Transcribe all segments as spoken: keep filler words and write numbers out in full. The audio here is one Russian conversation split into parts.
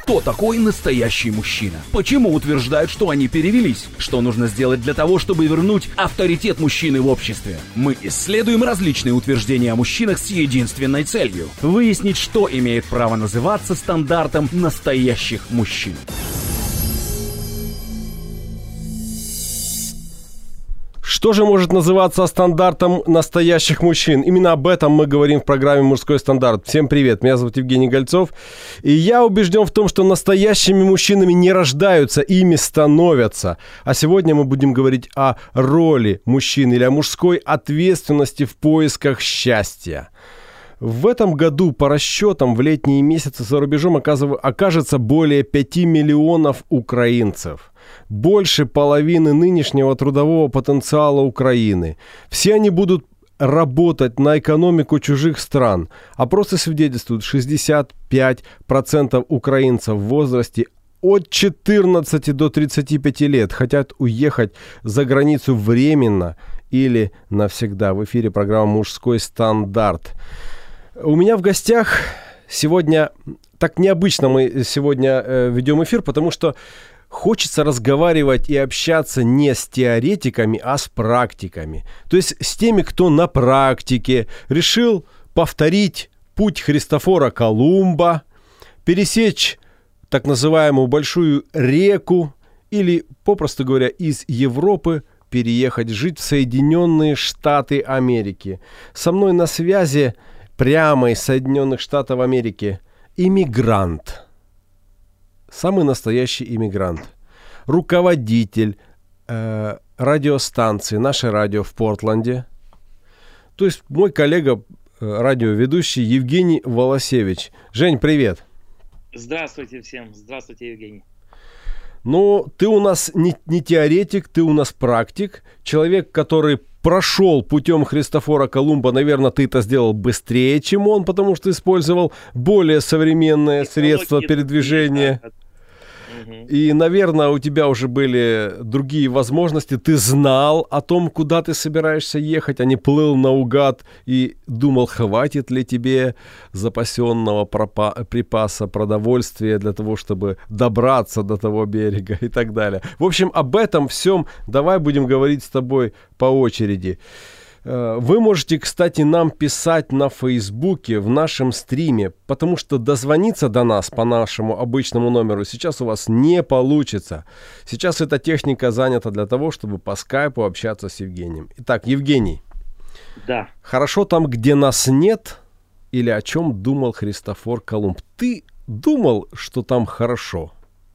Кто такой настоящий мужчина? Почему утверждают, что они перевелись? Что нужно сделать для того, чтобы вернуть авторитет мужчины в обществе? Мы исследуем различные утверждения о мужчинах с единственной целью – выяснить, что имеет право называться стандартом настоящих мужчин. Что же может называться стандартом настоящих мужчин? Именно об этом мы говорим в программе «Мужской стандарт». Всем привет, меня зовут Евгений Гольцов. И я убежден в том, что настоящими мужчинами не рождаются, ими становятся. А сегодня мы будем говорить о роли мужчин или о мужской ответственности в поисках счастья. В этом году, по расчетам, в летние месяцы за рубежом окажется более пяти миллионов украинцев. Больше половины нынешнего трудового потенциала Украины. Все они будут работать на экономику чужих стран. Опросы свидетельствуют, шестьдесят пять процентов украинцев в возрасте от четырнадцати до тридцати пяти лет хотят уехать за границу временно или навсегда. В эфире программа «Мужской стандарт». У меня в гостях сегодня, так необычно мы сегодня э, ведем эфир, потому что хочется разговаривать и общаться не с теоретиками, а с практиками. То есть с теми, кто на практике решил повторить путь Христофора Колумба, пересечь так называемую большую реку или, попросту говоря, из Европы переехать жить в Соединенные Штаты Америки. Со мной на связи прямо из Соединенных Штатов Америки иммигрант. Самый настоящий иммигрант. Руководитель э, радиостанции «Наше радио» в Портленде. То есть мой коллега, э, радиоведущий Евгений Волосевич. Жень, привет. Здравствуйте всем. Здравствуйте, Евгений. Ну, ты у нас не, не теоретик, ты у нас практик. Человек, который прошел путем Христофора Колумба. Наверное, ты это сделал быстрее, чем он, потому что использовал более современные средства передвижения. И, наверное, у тебя уже были другие возможности. Ты знал о том, куда ты собираешься ехать, а не плыл наугад и думал, хватит ли тебе запасенного пропа- припаса продовольствия для того, чтобы добраться до того берега и так далее. В общем, об этом всем давай будем говорить с тобой по очереди. Вы можете, кстати, нам писать на Фейсбуке в нашем стриме, потому что дозвониться до нас по нашему обычному номеру сейчас у вас не получится. Сейчас эта техника занята для того, чтобы по скайпу общаться с Евгением. Итак, Евгений. Да. Хорошо там, где нас нет, или о чем думал Христофор Колумб? Ты думал, что там хорошо?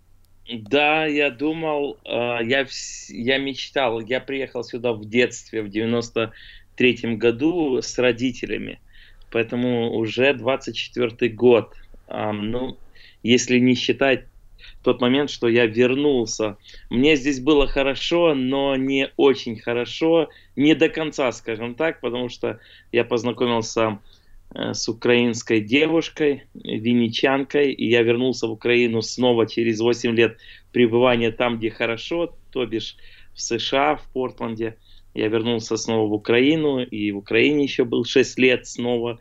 Да, я думал, я, я мечтал, я приехал сюда в детстве, в девяносто третьем году с родителями, поэтому уже двадцать четвёртый год, ну, если не считать тот момент, что я вернулся. Мне здесь было хорошо, но не очень хорошо, не до конца, скажем так, потому что я познакомился с украинской девушкой, винничанкой, и я вернулся в Украину снова через восемь лет пребывания там, где хорошо, то бишь в США, в Портленде. Я вернулся снова в Украину, и в Украине еще был шесть лет снова,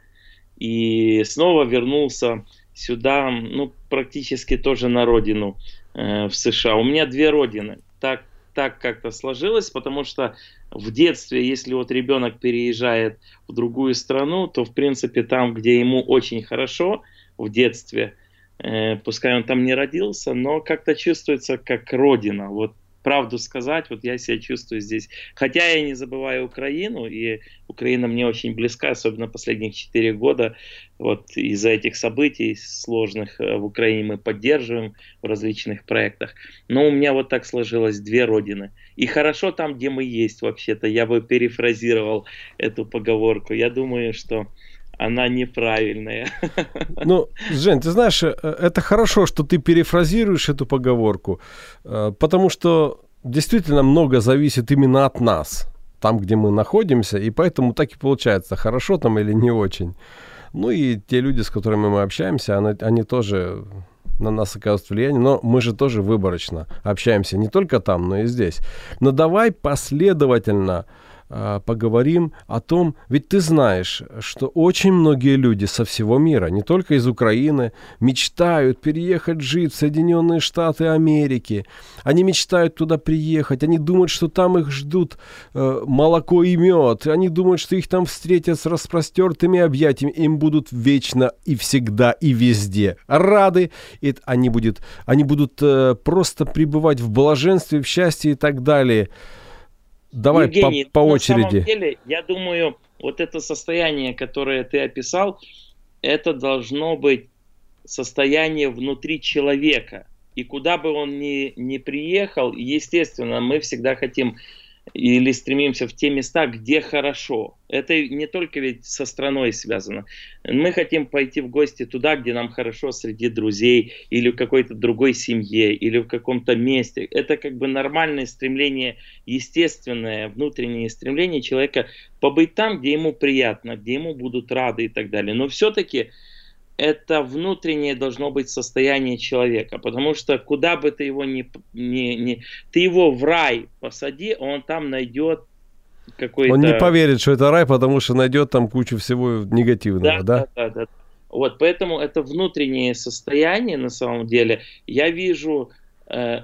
и снова вернулся сюда, ну, практически тоже на родину, э, в США. У меня две родины. Так, так как-то сложилось, потому что в детстве, если вот ребенок переезжает в другую страну, то, в принципе, там, где ему очень хорошо в детстве, э, пускай он там не родился, но как-то чувствуется как родина. Вот правду сказать, вот я себя чувствую здесь. Хотя я не забываю Украину, и Украина мне очень близка, особенно последних четыре года. Вот из-за этих событий сложных в Украине мы поддерживаем в различных проектах. Но у меня вот так сложилось две родины. И хорошо там, где мы есть, вообще-то. Я бы перефразировал эту поговорку. Я думаю, что она неправильная. Ну, Жень, ты знаешь, это хорошо, что ты перефразируешь эту поговорку, потому что действительно много зависит именно от нас, там, где мы находимся, и поэтому так и получается, хорошо там или не очень. Ну и те люди, с которыми мы общаемся, они, они тоже на нас оказывают влияние, но мы же тоже выборочно общаемся не только там, но и здесь. Но давай последовательно э, поговорим о том, ведь ты знаешь, что очень многие люди со всего мира, не только из Украины, мечтают переехать жить в Соединенные Штаты Америки. Они мечтают туда приехать, они думают, что там их ждут э, молоко и мед, они думают, что их там встретят с распростертыми объятиями, им будут вечно и всегда и везде рады, и они, будет, они будут э, просто пребывать в блаженстве, в счастье и так далее. Давай Евгений, по, по на очереди. самом деле, я думаю, вот это состояние, которое ты описал, это должно быть состояние внутри человека. И куда бы он ни, ни приехал, естественно, мы всегда хотим или стремимся в те места, где хорошо. Это не только ведь со страной связано. Мы хотим пойти в гости туда, где нам хорошо среди друзей, или в какой-то другой семье, или в каком-то месте. Это как бы нормальное стремление, естественное внутреннее стремление человека побыть там, где ему приятно, где ему будут рады и так далее. Но все-таки это внутреннее должно быть состояние человека, потому что куда бы ты его ни, ни, ни ты его в рай посади, он там найдет какой-то... Он не поверит, что это рай, потому что найдет там кучу всего негативного, да? Да, да, да, да. Вот, поэтому это внутреннее состояние, на самом деле, я вижу э,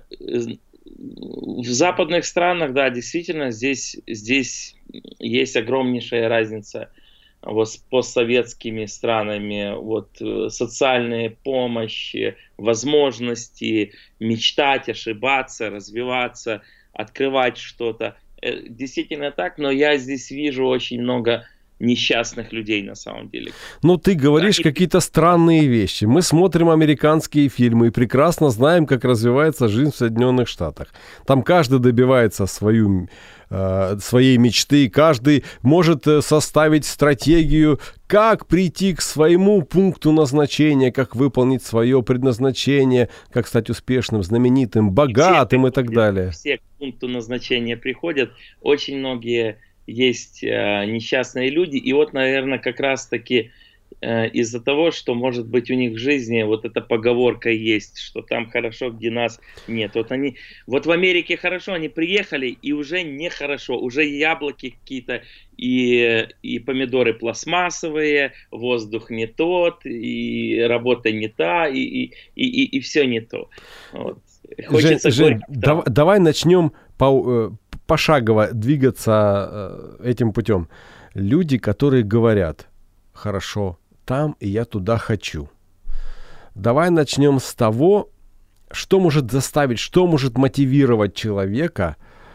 в западных странах, да, действительно, здесь, здесь есть огромнейшая разница вот с постсоветскими странами, вот социальная помощь, возможности мечтать, ошибаться, развиваться, открывать что-то. Действительно так, но я здесь вижу очень много несчастных людей на самом деле. Ну, ты говоришь да, какие-то странные вещи. Мы смотрим американские фильмы и прекрасно знаем, как развивается жизнь в Соединенных Штатах. Там каждый добивается свою, э, своей мечты, каждый может составить стратегию, как прийти к своему пункту назначения, как выполнить свое предназначение, как стать успешным, знаменитым, богатым и, и так далее. Все к пункту назначения приходят. Очень многие есть э, несчастные люди, и вот, наверное, как раз-таки э, из-за того, что, может быть, у них в жизни вот эта поговорка есть, что там хорошо, где нас нет. Вот они, вот в Америке хорошо, они приехали, и уже нехорошо, уже яблоки какие-то, и, и помидоры пластмассовые, воздух не тот, и работа не та, и, и, и, и, и все не то. Вот. Хочется Жень, Жень, дав, давай начнем по... пошагово двигаться э, этим путем. Люди, которые говорят, хорошо, там и я туда хочу. Давай начнем с того, что может заставить, что может мотивировать человека.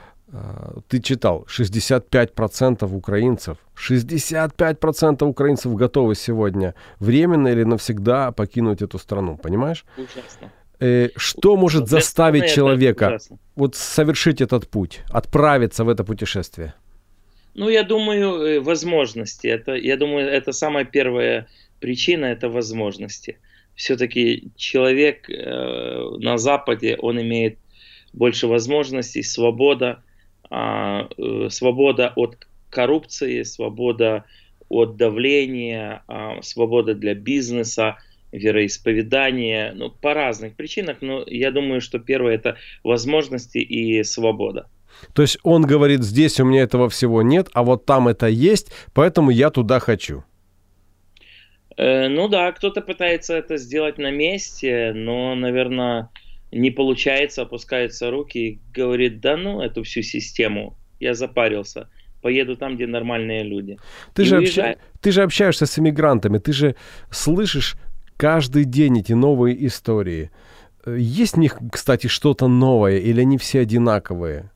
Э, ты читал, шестьдесят пять процентов украинцев, шестьдесят пять процентов украинцев готовы сегодня временно или навсегда покинуть эту страну, понимаешь? Ужасно. Что может заставить человека вот совершить этот путь, отправиться в это путешествие? Ну, я думаю, возможности. Это, я думаю, это самая первая причина, это возможности. Все-таки человек э, на Западе, он имеет больше возможностей, свобода, э, э, свобода от коррупции, свобода от давления, э, свобода для бизнеса, вероисповедание, ну, по разных причинах, но я думаю, что первое – это возможности и свобода. То есть он говорит, здесь у меня этого всего нет, а вот там это есть, поэтому я туда хочу. Э, ну да, кто-то пытается это сделать на месте, но, наверное, не получается, опускаются руки и говорит, да ну, эту всю систему, я запарился. Поеду там, где нормальные люди. Ты же, обща... ты же общаешься с иммигрантами, ты же слышишь каждый день эти новые истории. Есть в них, кстати, что-то новое, или они все одинаковые?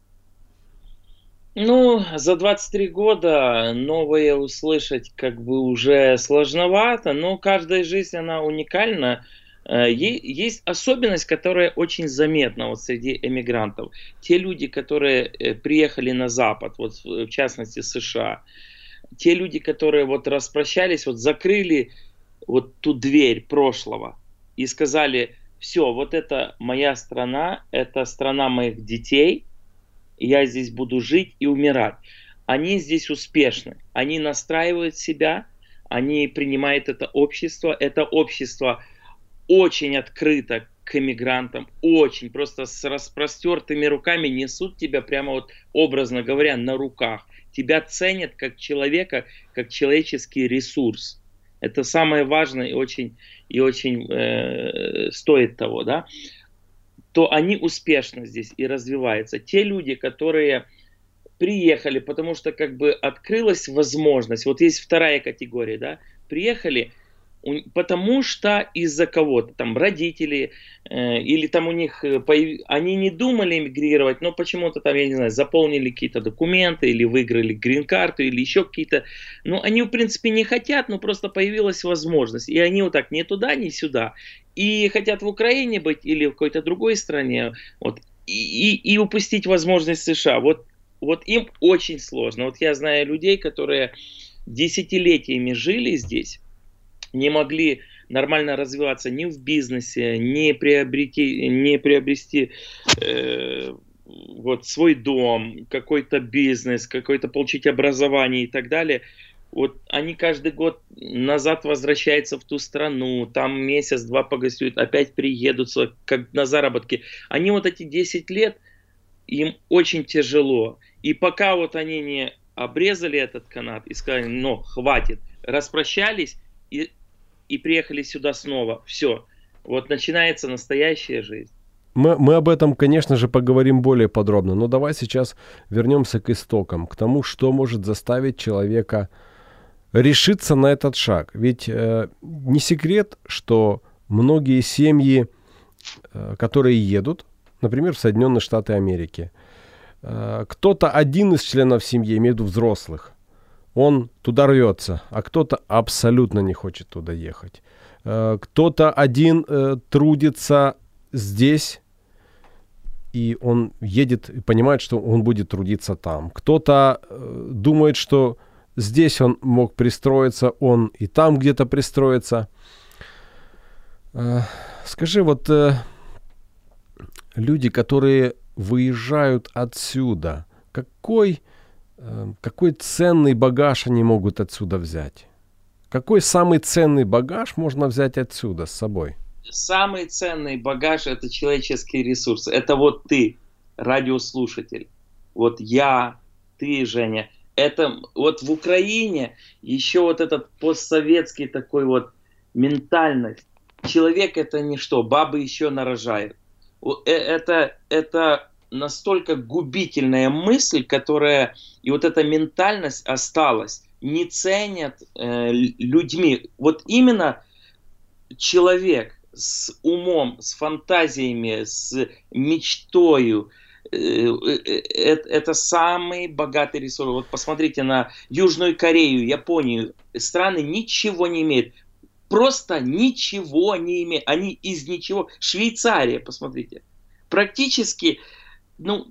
Ну, за двадцать три года новое услышать как бы уже сложновато, но каждая жизнь, она уникальна. Есть особенность, которая очень заметна вот среди эмигрантов. Те люди, которые приехали на Запад, вот в частности США, те люди, которые вот распрощались, вот закрыли вот ту дверь прошлого и сказали, все, вот это моя страна, это страна моих детей, я здесь буду жить и умирать. Они здесь успешны, они настраивают себя, они принимают это общество, это общество очень открыто к эмигрантам, очень, просто с распростертыми руками несут тебя прямо вот, образно говоря, на руках. тебя ценят как человека, как человеческий ресурс. Это самое важное и очень, и очень э, стоит того, да, то они успешны здесь и развиваются. Те люди, которые приехали, потому что как бы открылась возможность, вот есть вторая категория, да, приехали, потому что из-за кого-то, там родители, э, или там у них, появ... они не думали эмигрировать, но почему-то там, я не знаю, заполнили какие-то документы, или выиграли грин-карту, или еще какие-то, ну, они, в принципе, не хотят, но просто появилась возможность, и они вот так ни туда, ни сюда, и хотят в Украине быть, или в какой-то другой стране, вот, и, и, и упустить возможность США, вот, вот им очень сложно, вот я знаю людей, которые десятилетиями жили здесь, не могли нормально развиваться ни в бизнесе, не приобрести, не приобрести э, вот свой дом, какой-то бизнес, какой-то получить образование и так далее. Вот они каждый год назад возвращаются в ту страну, там месяц-два погостюют, опять приедут как на заработки. Они вот эти десять лет, им очень тяжело. И пока вот они не обрезали этот канат и сказали, ну, хватит, распрощались, и, и приехали сюда снова. Все. Вот начинается настоящая жизнь. Мы, мы об этом, конечно же, поговорим более подробно. Но давай сейчас вернемся к истокам, к тому, что может заставить человека решиться на этот шаг. Ведь э, не секрет, что многие семьи, э, которые едут, например, в Соединенные Штаты Америки, э, кто-то один из членов семьи, имею в виду взрослых, он туда рвется, а кто-то абсолютно не хочет туда ехать. Кто-то один э, трудится здесь, и он едет и понимает, что он будет трудиться там. Кто-то э, думает, что здесь он мог пристроиться, он и там где-то пристроится. Э, скажи, вот э, люди, которые выезжают отсюда, какой... Какой ценный багаж они могут отсюда взять? Какой самый ценный багаж можно взять отсюда с собой? Самый ценный багаж – это человеческий ресурс. Это вот ты, радиослушатель. Вот я, ты, Женя. Это вот в Украине еще вот этот постсоветский такой вот ментальность. Человек – это не что, бабы еще нарожают. Это, это настолько губительная мысль, которая, и вот эта ментальность осталась, не ценят э, людьми. Вот именно человек с умом, с фантазиями, с мечтою, э, э, э, это самый богатый ресурс. Вот посмотрите на Южную Корею, Японию. Страны ничего не имеют. Просто ничего не имеют. Они из ничего. Швейцария, посмотрите. Практически, ну,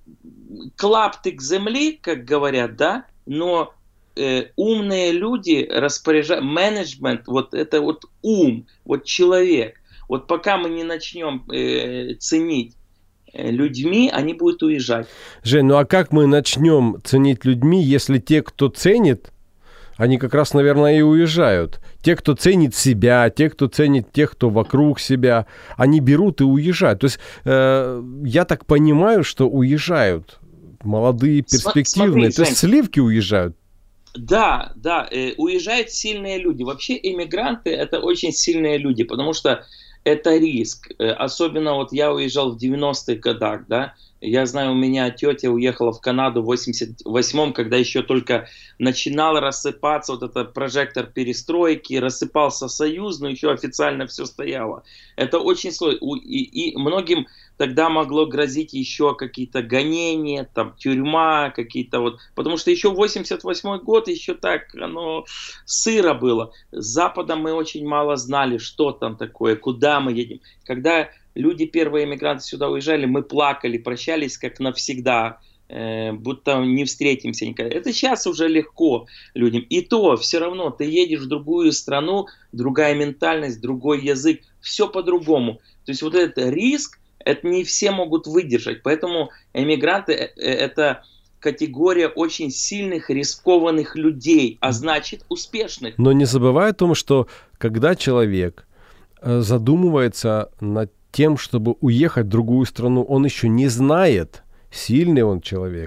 клаптык земли, как говорят, да, но э, умные люди распоряжают, менеджмент, вот это вот ум, вот человек. Вот пока мы не начнем э, ценить э, людьми, они будут уезжать. Жень, ну а как мы начнем ценить людьми, если те, кто ценит, они как раз, наверное, и уезжают. Те, кто ценит себя, те, кто ценит тех, кто вокруг себя, они берут и уезжают. То есть э, я так понимаю, что уезжают молодые, перспективные. Смотри, то есть сливки уезжают. Да, да, э, уезжают сильные люди. Вообще иммигранты – это очень сильные люди, потому что это риск. Э, особенно вот я уезжал в девяностых годах, да. Я знаю, у меня тетя уехала в Канаду в восемьдесят восьмом, когда еще только начинал рассыпаться вот этот прожектор перестройки, рассыпался Союз, но еще официально все стояло. Это очень сложно. И, и многим тогда могло грозить еще какие-то гонения, там, тюрьма, какие-то вот... Потому что еще восемьдесят восьмой год, еще так, оно сыро было. С Западом мы очень мало знали, что там такое, куда мы едем. Когда... Люди, первые эмигранты сюда уезжали, мы плакали, прощались как навсегда, э, будто не встретимся никогда. Это сейчас уже легко людям. И то, все равно, ты едешь в другую страну, другая ментальность, другой язык, все по-другому. То есть вот этот риск, это не все могут выдержать. Поэтому эмигранты – это категория очень сильных, рискованных людей, а значит успешных. Но не забывай о том, что когда человек задумывается над тем, чтобы уехать в другую страну, он еще не знает, сильный он человек,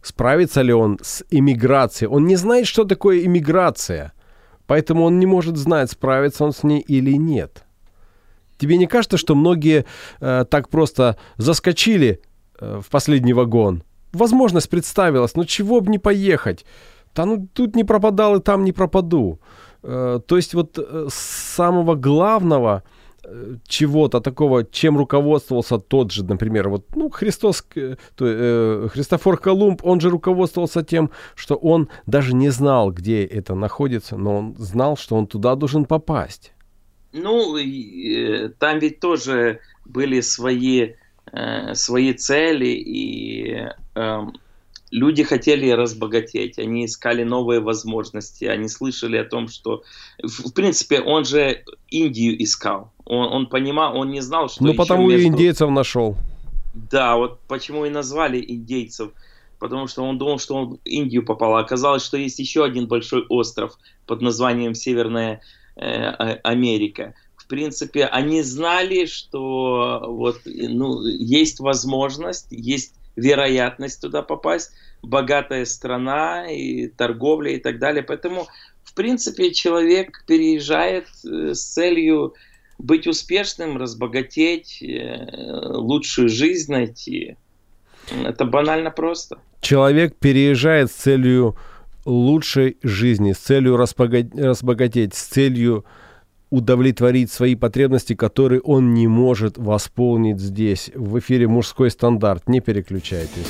Справится ли он с иммиграцией? Он не знает, что такое иммиграция, поэтому он не может знать, справится он с ней или нет. Тебе не кажется, что многие э, так просто заскочили э, в последний вагон? Возможность представилась, ну чего бы не поехать? Да ну тут не пропадал и там не пропаду. Э, то есть вот э, самого главного э, чего-то такого, чем руководствовался тот же, например, вот ну Христос, э, э, Христофор Колумб, он же руководствовался тем, что он даже не знал, где это находится, но он знал, что он туда должен попасть. Ну, э, там ведь тоже были свои, э, свои цели, и э, люди хотели разбогатеть, они искали новые возможности, они слышали о том, что, в, в принципе, он же Индию искал, он, он понимал, он не знал, что... Ну, потому между... и индейцев нашел. Да, вот почему и назвали индейцев, потому что он думал, что он в Индию попал, а оказалось, что есть еще один большой остров под названием Северная Америка. В принципе, они знали, что вот, ну, есть возможность, есть вероятность туда попасть, богатая страна и торговля и так далее. Поэтому, в принципе, человек переезжает с целью быть успешным, разбогатеть, лучшую жизнь найти. Это банально просто. Человек переезжает с целью лучшей жизни, с целью разбогатеть, с целью удовлетворить свои потребности, которые он не может восполнить здесь. В эфире «Мужской стандарт». Не переключайтесь.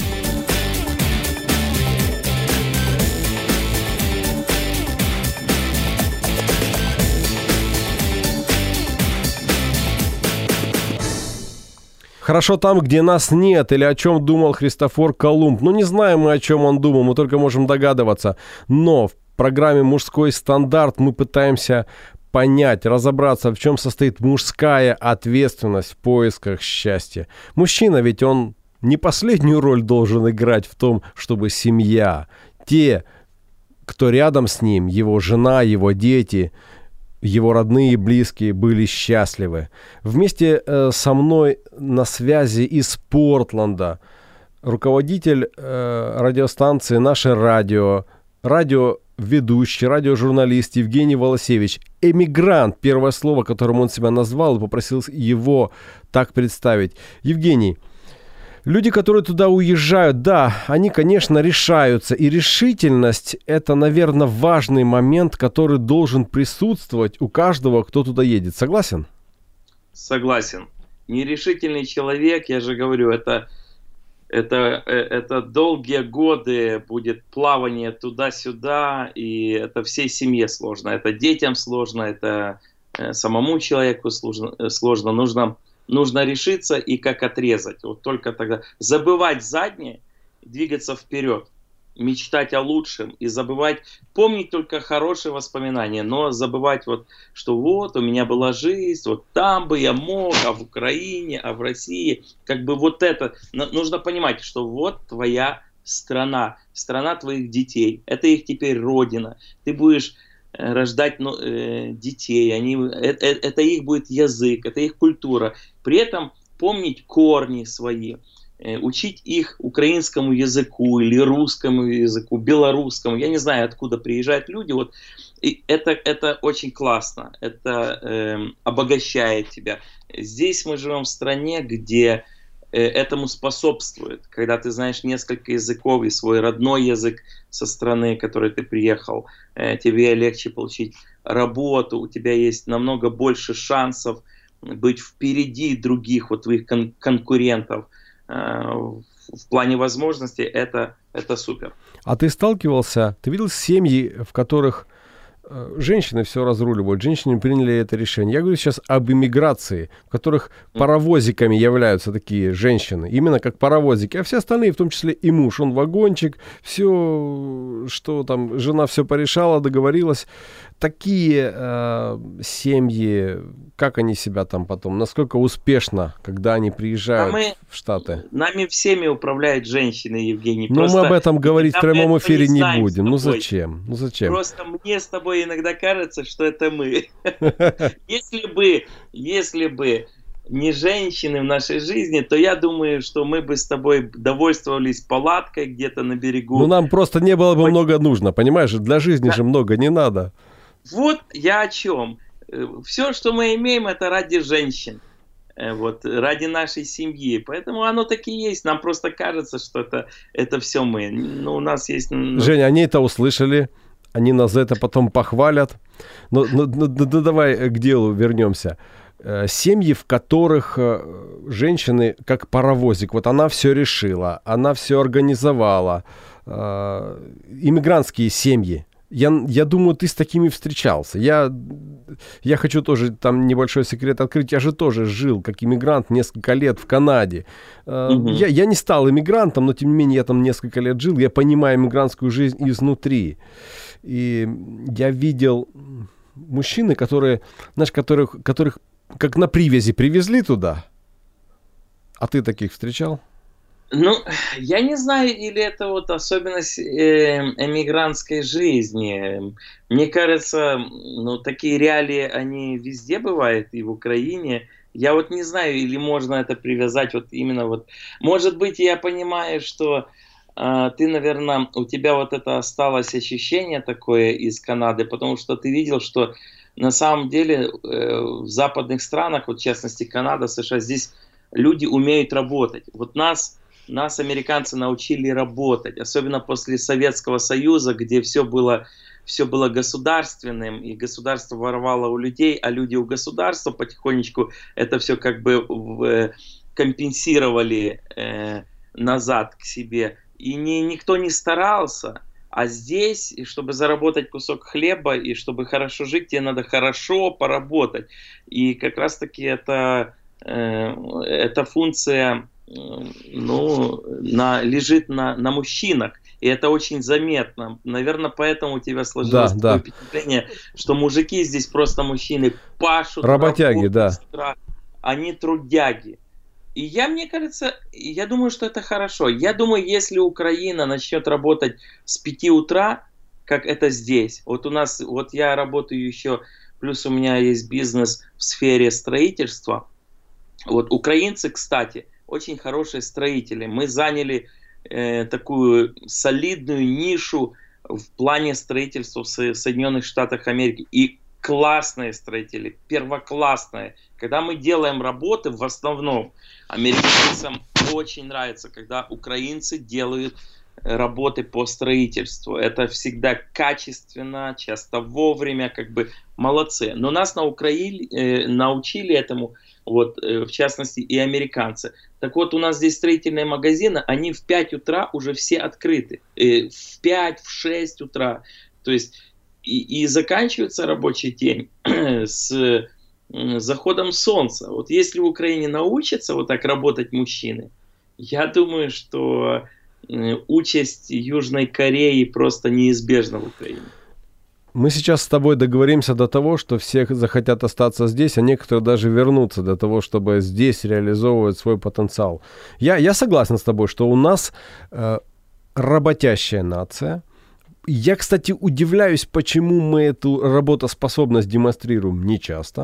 Хорошо там, где нас нет, или о чем думал Христофор Колумб. Ну, не знаем мы, о чем он думал, мы только можем догадываться. Но в программе «Мужской стандарт» мы пытаемся понять, разобраться, в чем состоит мужская ответственность в поисках счастья. Мужчина ведь он не последнюю роль должен играть в том, чтобы семья, те, кто рядом с ним, его жена, его дети, его родные и близкие были счастливы. Вместе э, со мной на связи из Портленда руководитель э, радиостанции «Наше радио», радиоведущий, радиожурналист Евгений Волосевич, эмигрант, первое слово, которым он себя назвал, и попросил его так представить. Евгений, люди, которые туда уезжают, да, они, конечно, решаются. И решительность – это, наверное, важный момент, который должен присутствовать у каждого, кто туда едет. Согласен? Согласен. Нерешительный человек, я же говорю, это, это, это долгие годы будет плавание туда-сюда, и это всей семье сложно. Это детям сложно, это самому человеку сложно. сложно. Нужно... Нужно решиться и как отрезать. Вот только тогда забывать заднее, двигаться вперед, мечтать о лучшем и забывать, помнить только хорошие воспоминания, но забывать вот, что вот у меня была жизнь, вот там бы я мог, а в Украине, а в России, как бы вот это. Нужно понимать, что вот твоя страна, страна твоих детей, это их теперь родина. Ты будешь рождать ну, э, детей, они, это, это их будет язык, это их культура. При этом помнить корни свои, э, учить их украинскому языку или русскому языку, белорусскому. Я не знаю, откуда приезжают люди. Вот, и это, это очень классно, это э, обогащает тебя. Здесь мы живем в стране, где этому способствует, когда ты знаешь несколько языков и свой родной язык со страны, в которой ты приехал, тебе легче получить работу, у тебя есть намного больше шансов быть впереди других вот твоих кон- конкурентов. В плане возможностей это, это супер. А ты сталкивался, ты видел семьи, в которых женщины все разруливают, женщины приняли это решение. Я говорю сейчас об иммиграции, в которых паровозиками являются такие женщины, именно как паровозики, а все остальные, в том числе и муж, он вагончик, все, что там, жена все порешала, договорилась. Такие э, семьи, как они себя там потом, насколько успешно, когда они приезжают а мы, в Штаты? Нами всеми управляют женщины, Евгений. Ну, мы об этом говорить в прямом эфире не, не будем. Ну, зачем? Ну, зачем? Просто мне с тобой иногда кажется, что это мы. Если бы, если бы не женщины в нашей жизни, то я думаю, что мы бы с тобой довольствовались палаткой где-то на берегу. Ну, нам просто не было бы вот. много нужно, понимаешь? Для жизни да. же много не надо. Вот я о чем. Все, что мы имеем, это ради женщин. Вот, ради нашей семьи. Поэтому оно так и есть. Нам просто кажется, что это, это все мы. Ну, у нас есть... Ну... Женя, они это услышали. Они нас за это потом похвалят. Но, но, но, но давай к делу вернемся. Семьи, в которых женщины как паровозик. Вот она все решила, она все организовала. Иммигрантские семьи. Я, я думаю, ты с такими встречался. Я, я хочу тоже там небольшой секрет открыть. Я же тоже жил как иммигрант несколько лет в Канаде. Mm-hmm. Я, я не стал иммигрантом, но тем не менее я там несколько лет жил. Я понимаю иммигрантскую жизнь изнутри. И я видел мужчины, которые, знаешь, которых, которых как на привязи привезли туда. А ты таких встречал? Ну, я не знаю, или это вот особенность э, эмигрантской жизни. Мне кажется, ну, такие реалии, они везде бывают, и в Украине. Я вот не знаю, или можно это привязать вот именно вот... Может быть, я понимаю, что э, ты, наверное, у тебя вот это осталось ощущение такое из Канады, потому что ты видел, что на самом деле э, в западных странах, вот в частности Канада, США, здесь люди умеют работать. Вот нас... Нас американцы научили работать, особенно после Советского Союза, где все было, все было государственным, и государство воровало у людей, а люди у государства потихонечку это все как бы в, компенсировали э, назад к себе. И не, никто не старался, а здесь, чтобы заработать кусок хлеба и чтобы хорошо жить, тебе надо хорошо поработать. И как раз-таки это, э, эта функция... ну, на, лежит на, на мужчинах. И это очень заметно. Наверное, поэтому у тебя сложилось да, такое да. впечатление, что мужики здесь просто мужчины пашут. Работяги, да. Утра, они трудяги. И я, мне кажется, я думаю, что это хорошо. Я думаю, если Украина начнет работать с пяти утра, как это здесь. Вот у нас, вот я работаю еще, плюс у меня есть бизнес в сфере строительства. Вот украинцы, кстати, очень хорошие строители. Мы заняли э, такую солидную нишу в плане строительства в Соединенных Штатах Америки. И классные строители, первоклассные. Когда мы делаем работы, в основном американцам очень нравится, когда украинцы делают работы по строительству. Это всегда качественно, часто вовремя, как бы молодцы. Но нас на Украине, э, научили этому, вот, э, в частности, и американцы. Так вот, у нас здесь строительные магазины, они в пять утра уже все открыты. Э, в пять, в шесть утра. То есть, и, и заканчивается рабочий день с э, заходом солнца. Вот если в Украине научатся вот так работать мужчины, я думаю, что участь Южной Кореи просто неизбежна в Украине. Мы сейчас с тобой договоримся до того, что все захотят остаться здесь, а некоторые даже вернуться для того, чтобы здесь реализовывать свой потенциал. Я, я согласен с тобой, что у нас э, работящая нация. Я, кстати, удивляюсь, почему мы эту работоспособность демонстрируем нечасто.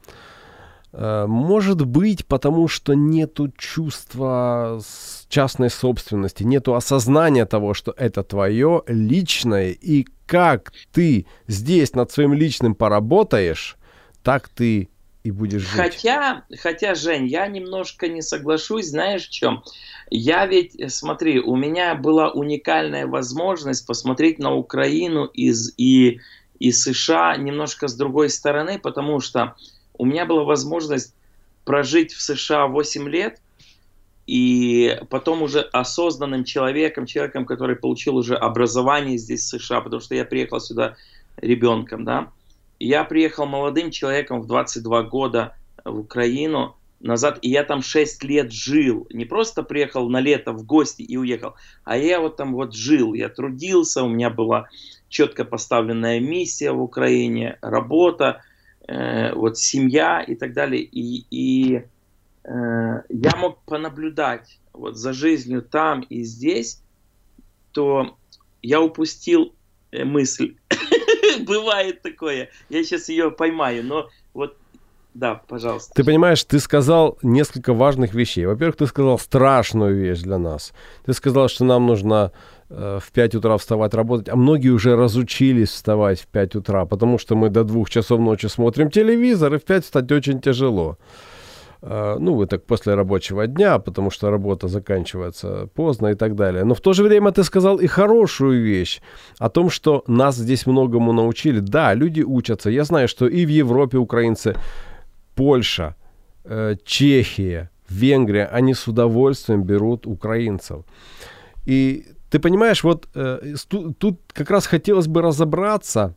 Может быть, потому что нету чувства частной собственности, нету осознания того, что это твое личное, и как ты здесь над своим личным поработаешь, так ты и будешь жить. Хотя, хотя, Жень, я немножко не соглашусь, знаешь в чем? Я ведь, смотри, у меня была уникальная возможность посмотреть на Украину из, и, и США немножко с другой стороны, потому что у меня была возможность прожить в США восемь лет, и потом уже осознанным человеком, человеком, который получил уже образование здесь, в США, потому что я приехал сюда ребенком, да. Я приехал молодым человеком в двадцать два года в Украину назад, и я там шесть лет жил. Не просто приехал на лето в гости и уехал, а я вот там вот жил, я трудился, у меня была четко поставленная миссия в Украине, работа, э, вот семья и так далее. И, и э, я мог понаблюдать вот за жизнью там и здесь, то я упустил мысль. Бывает такое. Я сейчас ее поймаю. Но вот Да, пожалуйста. Ты понимаешь, ты сказал несколько важных вещей. Во-первых, ты сказал страшную вещь для нас. Ты сказал, что нам нужно э, в пять утра вставать работать, а многие уже разучились вставать в пять утра, потому что мы до двух часов ночи смотрим телевизор, и в пять встать очень тяжело. Э, ну, вы так после рабочего дня, потому что работа заканчивается поздно и так далее. Но в то же время ты сказал и хорошую вещь о том, что нас здесь многому научили. Да, люди учатся. Я знаю, что и в Европе украинцы... Польша, э, Чехия, Венгрия, они с удовольствием берут украинцев. И ты понимаешь, вот э, тут, тут как раз хотелось бы разобраться,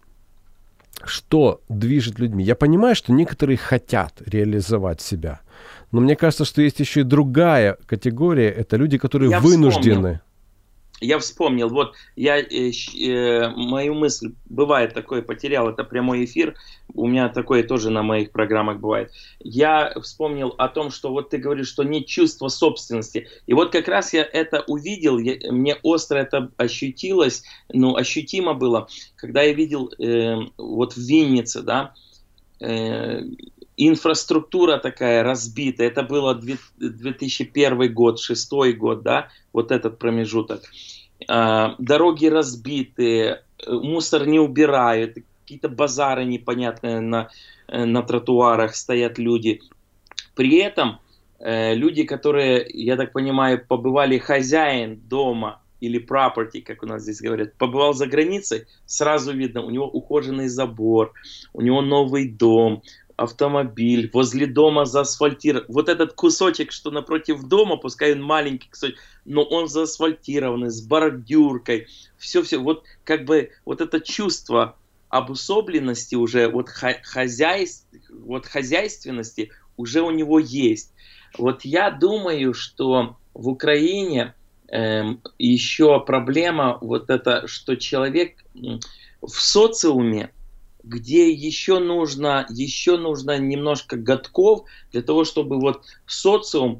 что движет людьми. Я понимаю, что некоторые хотят реализовать себя, но мне кажется, что есть еще и другая категория, это люди, которые Я вынуждены. Вспомнил. Я вспомнил, вот я э, э, мою мысль, бывает такое, потерял, это прямой эфир, у меня такое тоже на моих программах бывает. Я вспомнил о том, что вот ты говоришь, что нет чувства собственности. И вот как раз я это увидел, я, мне остро это ощутилось, ну, ощутимо было, когда я видел э, вот в Виннице, да, э, инфраструктура такая разбитая, это было две тысячи первый год, две тысячи шестой год, да, вот этот промежуток. Дороги разбитые, мусор не убирают, какие-то базары непонятные на, на тротуарах стоят люди. При этом люди, которые, я так понимаю, побывали хозяин дома или property, как у нас здесь говорят, побывал за границей, сразу видно, у него ухоженный забор, у него новый дом, автомобиль, возле дома заасфальтирован. Вот этот кусочек, что напротив дома, пускай он маленький кусочек, но он заасфальтированный, с бордюркой. Все-все, вот как бы вот это чувство обособленности уже, вот, хозяйств, вот хозяйственности уже у него есть. Вот я думаю, что в Украине э, еще проблема вот это, что человек в социуме, где еще нужно, еще нужно немножко годков для того, чтобы вот социум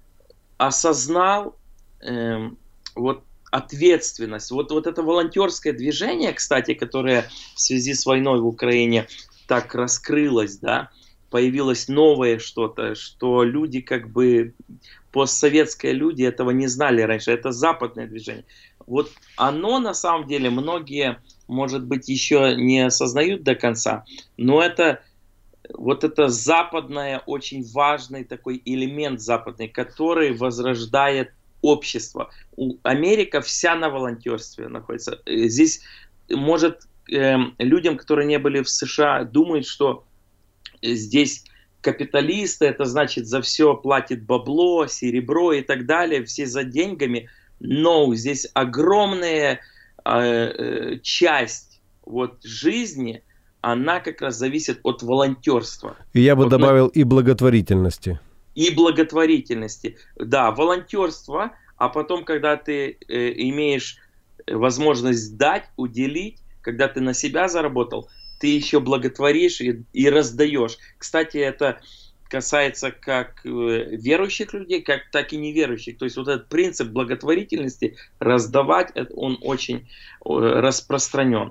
осознал э, вот ответственность. Вот, вот это волонтерское движение, кстати, которое в связи с войной в Украине так раскрылось, да, появилось новое что-то, что люди как бы, постсоветские люди этого не знали раньше, это западное движение. Вот оно на самом деле многие, может быть, еще не осознают до конца, но это вот это западное, очень важный такой элемент западный, который возрождает общество. У Америка вся на волонтерстве находится. Здесь, может, э, людям, которые не были в США, думают, что здесь капиталисты, это значит за все платит бабло, серебро и так далее, все за деньгами. Но здесь огромная э, часть вот, жизни, она как раз зависит от волонтерства. И я бы вот добавил на... и благотворительности. И благотворительности. Да, волонтерство, а потом, когда ты э, имеешь возможность дать, уделить, когда ты на себя заработал, ты еще благотворишь и, и раздаешь. Кстати, это касается как верующих людей, как, так и неверующих. То есть вот этот принцип благотворительности, раздавать, он очень распространен.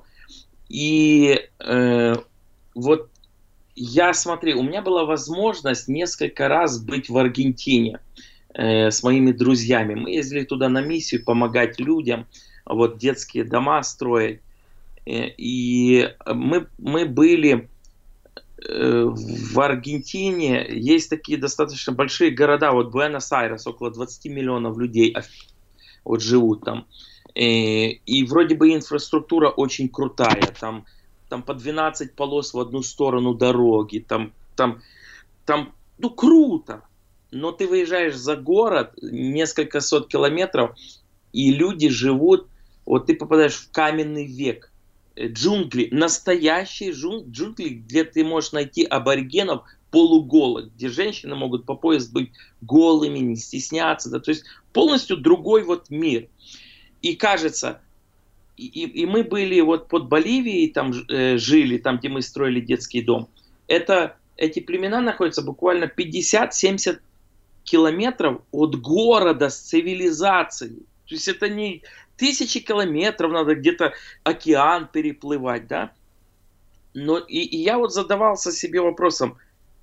И э, вот я смотрю, у меня была возможность несколько раз быть в Аргентине э, с моими друзьями. Мы ездили туда на миссию, помогать людям, вот детские дома строить. И мы, мы были в Аргентине, есть такие достаточно большие города, вот Буэнос-Айрес, около двадцать миллионов людей вот живут там. И, и вроде бы инфраструктура очень крутая, там, там по двенадцать полос в одну сторону дороги, там, там, там, ну круто, но ты выезжаешь за город, несколько сот километров, и люди живут, вот ты попадаешь в каменный век. Джунгли, настоящие джунгли, где ты можешь найти аборигенов полуголых, где женщины могут по пояс быть голыми, не стесняться, да, то есть полностью другой вот мир. И кажется, и, и мы были вот под Боливией, там э, жили, там, где мы строили детский дом, это, эти племена находятся буквально пятьдесят-семьдесят километров от города с цивилизацией. То есть это не тысячи километров, надо где-то океан переплывать, да. Но и, и я вот задавался себе вопросом,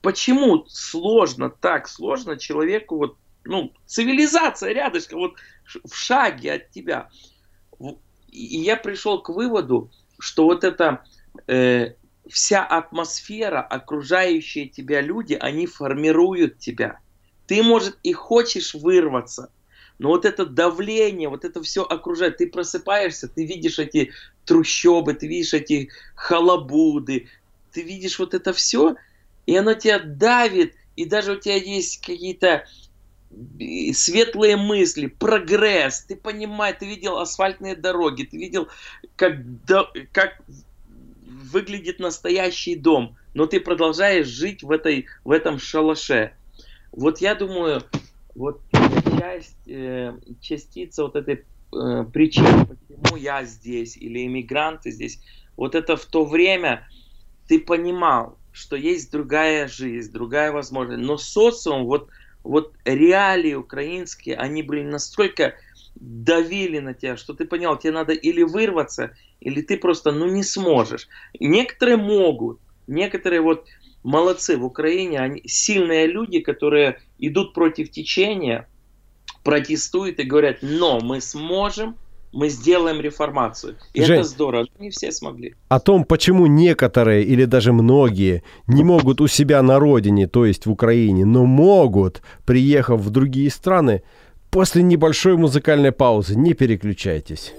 почему сложно, так сложно человеку, вот, ну, цивилизация рядышком, вот в шаге от тебя. И я пришел к выводу, что вот эта э, вся атмосфера, окружающие тебя люди, они формируют тебя. Ты, может, и хочешь вырваться, но вот это давление, вот это все окружает. Ты просыпаешься, ты видишь эти трущобы, ты видишь эти халабуды, ты видишь вот это все, и оно тебя давит, и даже у тебя есть какие-то светлые мысли, прогресс, ты понимаешь, ты видел асфальтные дороги, ты видел, как, как выглядит настоящий дом, но ты продолжаешь жить в, этой, в этом шалаше. Вот я думаю, вот часть, э, частица вот этой э, причины, почему я здесь или иммигранты здесь, вот это в то время ты понимал, что есть другая жизнь, другая возможность, но социум, вот Вот реалии украинские, они, блин, настолько давили на тебя, что ты понял, тебе надо или вырваться, или ты просто, ну, не сможешь. Некоторые могут, некоторые вот молодцы в Украине, они сильные люди, которые идут против течения, протестуют и говорят, но мы сможем, мы сделаем реформацию. И Жень, это здорово. Не все смогли. О том, почему некоторые или даже многие не могут у себя на родине, то есть в Украине, но могут, приехав в другие страны, после небольшой музыкальной паузы. Не переключайтесь.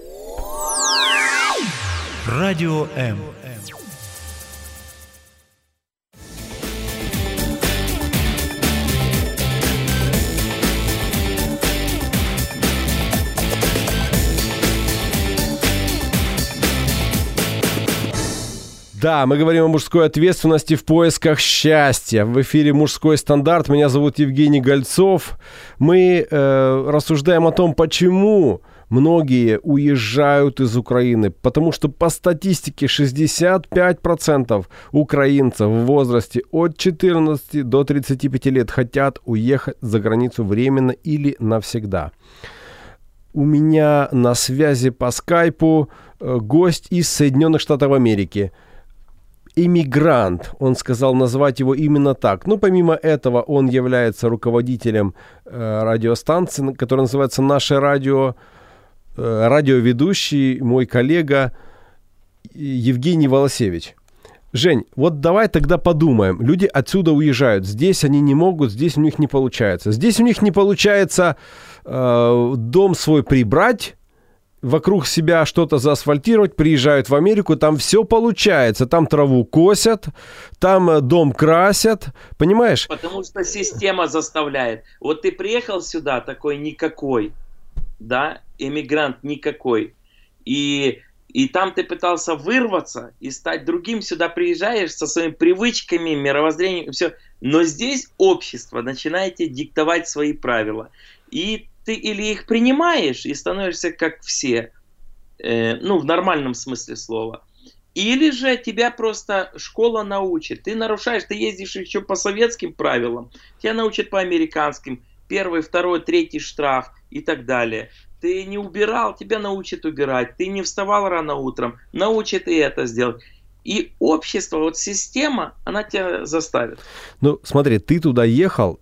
Радио М. Да, мы говорим о мужской ответственности в поисках счастья. В эфире «Мужской стандарт». Меня зовут Евгений Гольцов. Мы э, рассуждаем о том, почему многие уезжают из Украины. Потому что по статистике шестьдесят пять процентов украинцев в возрасте от четырнадцати до тридцати пяти лет хотят уехать за границу временно или навсегда. У меня на связи по скайпу э, гость из Соединенных Штатов Америки. Иммигрант, он сказал назвать его именно так. Ну, помимо этого, он является руководителем э, радиостанции, которая называется «Наше радио», э, радиоведущий, мой коллега Евгений Волосевич. Жень, вот давай тогда подумаем. Люди отсюда уезжают. Здесь они не могут, здесь у них не получается. Здесь у них не получается э, дом свой прибрать, вокруг себя что-то заасфальтировать, приезжают в Америку, там все получается. Там траву косят, там дом красят, понимаешь? Потому что система заставляет. Вот ты приехал сюда такой никакой, да, эмигрант никакой, и, и там ты пытался вырваться и стать другим, сюда приезжаешь со своими привычками, мировоззрением, все. Но здесь общество начинает тебе диктовать свои правила. И ты или их принимаешь и становишься как все, э, ну, в нормальном смысле слова, или же тебя просто школа научит. Ты нарушаешь, ты ездишь еще по советским правилам, тебя научат по американским, первый, второй, третий штраф и так далее. Ты не убирал, тебя научат убирать, ты не вставал рано утром, научат и это сделать. И общество, вот система, она тебя заставит. Ну, смотри, ты туда ехал,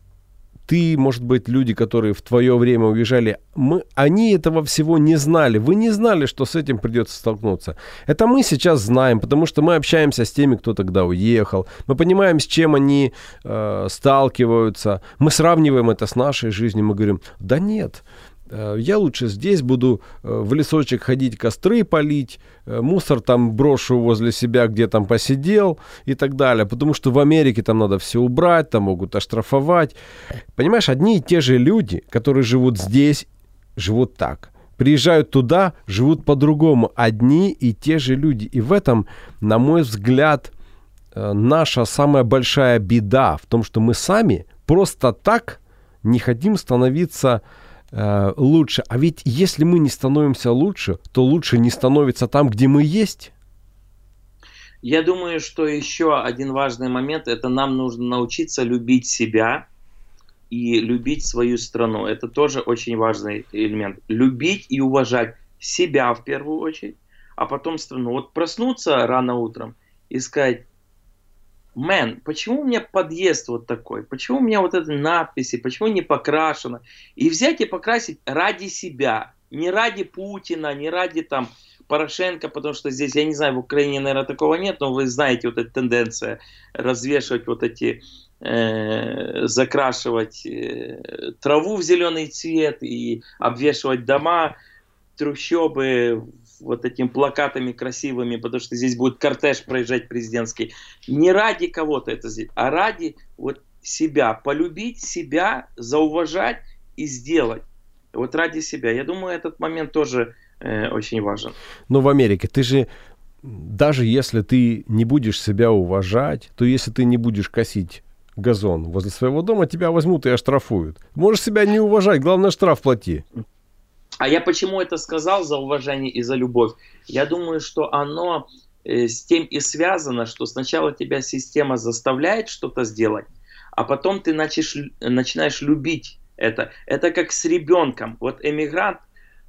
ты, может быть, люди, которые в твое время уезжали, мы, они этого всего не знали. Вы не знали, что с этим придется столкнуться. Это мы сейчас знаем, потому что мы общаемся с теми, кто тогда уехал. Мы понимаем, с чем они э, сталкиваются. Мы сравниваем это с нашей жизнью. Мы говорим, да нет, я лучше здесь буду в лесочек ходить, костры полить, мусор там брошу возле себя, где там посидел и так далее. Потому что в Америке там надо все убрать, там могут оштрафовать. Понимаешь, одни и те же люди, которые живут здесь, живут так. Приезжают туда, живут по-другому. Одни и те же люди. И в этом, на мой взгляд, наша самая большая беда в том, что мы сами просто так не хотим становиться лучше. А ведь если мы не становимся лучше, то лучше не становится там, где мы есть. Я думаю, что еще один важный момент, это нам нужно научиться любить себя и любить свою страну. Это тоже очень важный элемент. Любить и уважать себя в первую очередь, а потом страну. Вот проснуться рано утром и сказать, мэн, почему у меня подъезд вот такой, почему у меня вот эти надписи, почему не покрашено, и взять и покрасить ради себя, не ради Путина, не ради там Порошенко, потому что здесь, я не знаю, в Украине, наверное, такого нет, но вы знаете, вот эта тенденция развешивать вот эти, э, закрашивать э, траву в зеленый цвет и обвешивать дома, трущобы вот этими плакатами красивыми, потому что здесь будет кортеж проезжать президентский. Не ради кого-то это здесь, а ради вот себя, полюбить себя, зауважать и сделать. Вот ради себя. Я думаю, этот момент тоже э, очень важен. Но в Америке ты же, даже если ты не будешь себя уважать, то если ты не будешь косить газон возле своего дома, тебя возьмут и оштрафуют. Можешь себя не уважать, главное штраф плати. А я почему это сказал, за уважение и за любовь? Я думаю, что оно э, с тем и связано, что сначала тебя система заставляет что-то сделать, а потом ты начнешь, начинаешь любить это. Это как с ребенком. Вот эмигрант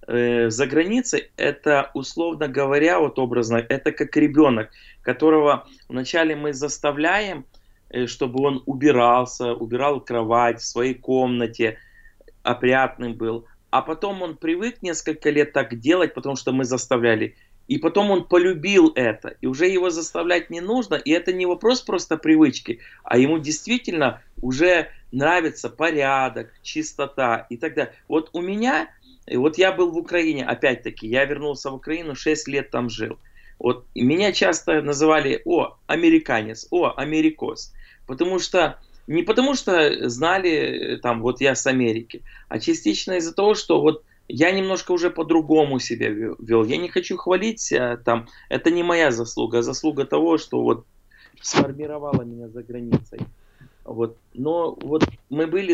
э, за границей, это, условно говоря, вот образно, это как ребенок, которого вначале мы заставляем, э, чтобы он убирался, убирал кровать в своей комнате, опрятным был. А потом он привык несколько лет так делать, потому что мы заставляли. И потом он полюбил это. И уже его заставлять не нужно. И это не вопрос просто привычки, а ему действительно уже нравится порядок, чистота и так далее. Вот у меня, вот я был в Украине, опять-таки, я вернулся в Украину, шесть лет там жил. Вот меня часто называли: о, американец, о, америкос. Потому что не потому что знали, там, вот я с Америки, а частично из-за того, что вот я немножко уже по-другому себя вел. Я не хочу хвалить, там, это не моя заслуга, а заслуга того, что вот сформировало меня за границей. Вот. Но вот мы были,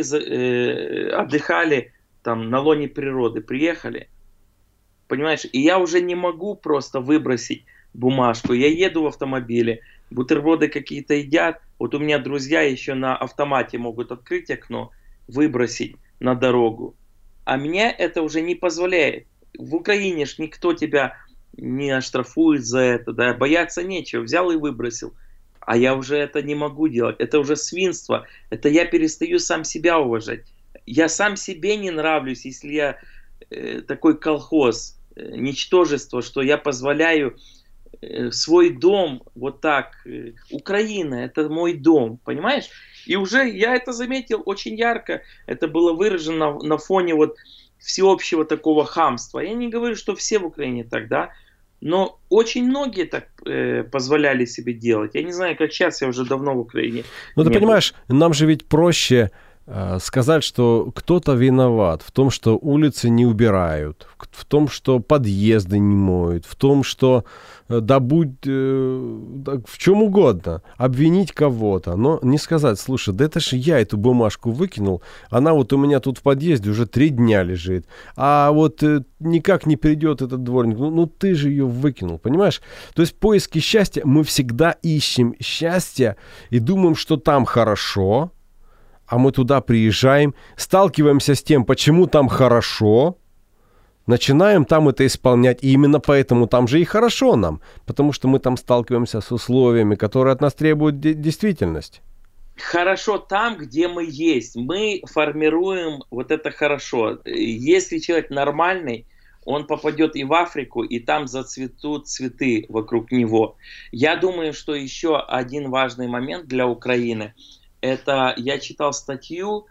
э, отдыхали там на лоне природы, приехали, понимаешь, и я уже не могу просто выбросить бумажку. Я еду в автомобиле, бутерброды какие-то едят. Вот у меня друзья еще на автомате могут открыть окно, выбросить на дорогу. А мне это уже не позволяет. В Украине ж никто тебя не оштрафует за это, да, бояться нечего. Взял и выбросил. А я уже это не могу делать. Это уже свинство. Это я перестаю сам себя уважать. Я сам себе не нравлюсь, если я э, такой колхоз, э, ничтожество, что я позволяю э, свой дом вот так. Э, Украина — это мой дом, понимаешь? И уже я это заметил очень ярко. Это было выражено на фоне вот всеобщего такого хамства. Я не говорю, что все в Украине так, да, но очень многие так э, позволяли себе делать. Я не знаю, как сейчас, я уже давно в Украине. Ну, ты понимаешь, нам же ведь проще э, сказать, что кто-то виноват в том, что улицы не убирают, в, в том, что подъезды не моют, в том, что э, да будь э, да, в чем угодно, обвинить кого-то, но не сказать: слушай, да это же я эту бумажку выкинул, она вот у меня тут в подъезде уже три дня лежит, а вот э, никак не придет этот дворник, ну, ну ты же ее выкинул, понимаешь? То есть в поиске счастья мы всегда ищем счастье и думаем, что там хорошо, а мы туда приезжаем, сталкиваемся с тем, почему там хорошо, начинаем там это исполнять, и именно поэтому там же и хорошо нам, потому что мы там сталкиваемся с условиями, которые от нас требуют де- действительность. Хорошо там, где мы есть. Мы формируем вот это хорошо. Если человек нормальный, он попадет и в Африку, и там зацветут цветы вокруг него. Я думаю, что еще один важный момент для Украины, это я читал статью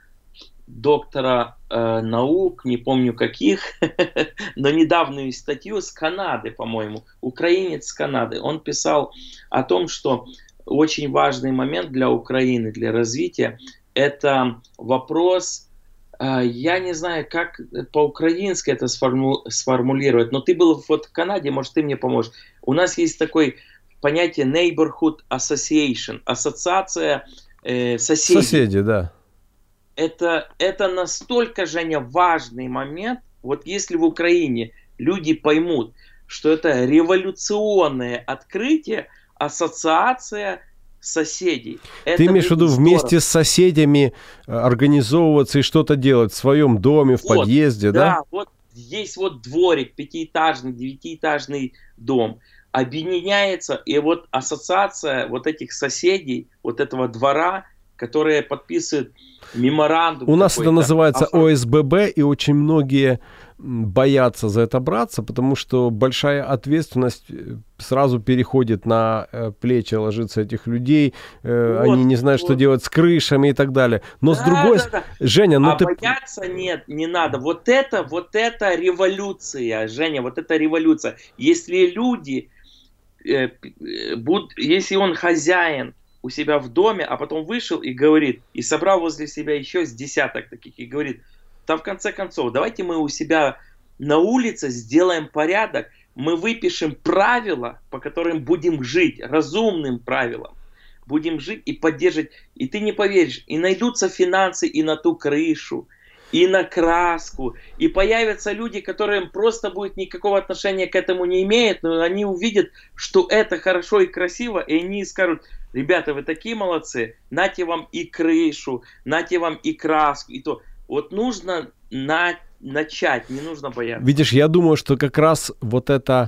доктора э, наук, не помню каких, но недавнюю статью с Канады, по-моему, украинец с Канады. Он писал о том, что очень важный момент для Украины, для развития, это вопрос, э, я не знаю, как по-украински это сформу, сформулировать, но ты был вот в Канаде, может, ты мне поможешь. У нас есть такое понятие neighborhood association, ассоциация э, соседей. Соседи, да. Это, это настолько, Женя, важный момент. Вот если в Украине люди поймут, что это революционное открытие, ассоциация соседей. Ты имеешь в виду вместе с соседями организовываться и что-то делать в своем доме, в вот, подъезде, да? Да, вот есть вот дворик, пятиэтажный, девятиэтажный дом. объединяется, и вот ассоциация вот этих соседей, вот этого двора, которые подписывают меморандум. У нас это называется О С Б Б, и очень многие боятся за это браться, потому что большая ответственность сразу переходит на плечи, ложится этих людей, вот, они не знают, вот. Что делать с крышами и так далее. Но да, с другой да, да. Женя, ну а ты... бояться нет, не надо. Вот это, вот это революция, Женя, вот это революция. Если люди, э, будут, если он хозяин у себя в доме, а потом вышел и говорит, и собрал возле себя еще с десяток таких, и говорит, там в конце концов, давайте мы у себя на улице сделаем порядок, мы выпишем правила, по которым будем жить, разумным правилам, будем жить и поддерживать, и ты не поверишь, и найдутся финансы и на ту крышу, и на краску, и появятся люди, которым просто будет никакого отношения к этому не имеют, но они увидят, что это хорошо и красиво, и они скажут, ребята, вы такие молодцы, нате вам и крышу, нате вам и краску, и то. Вот нужно на, начать, не нужно бояться. Видишь, я думаю, что как раз вот это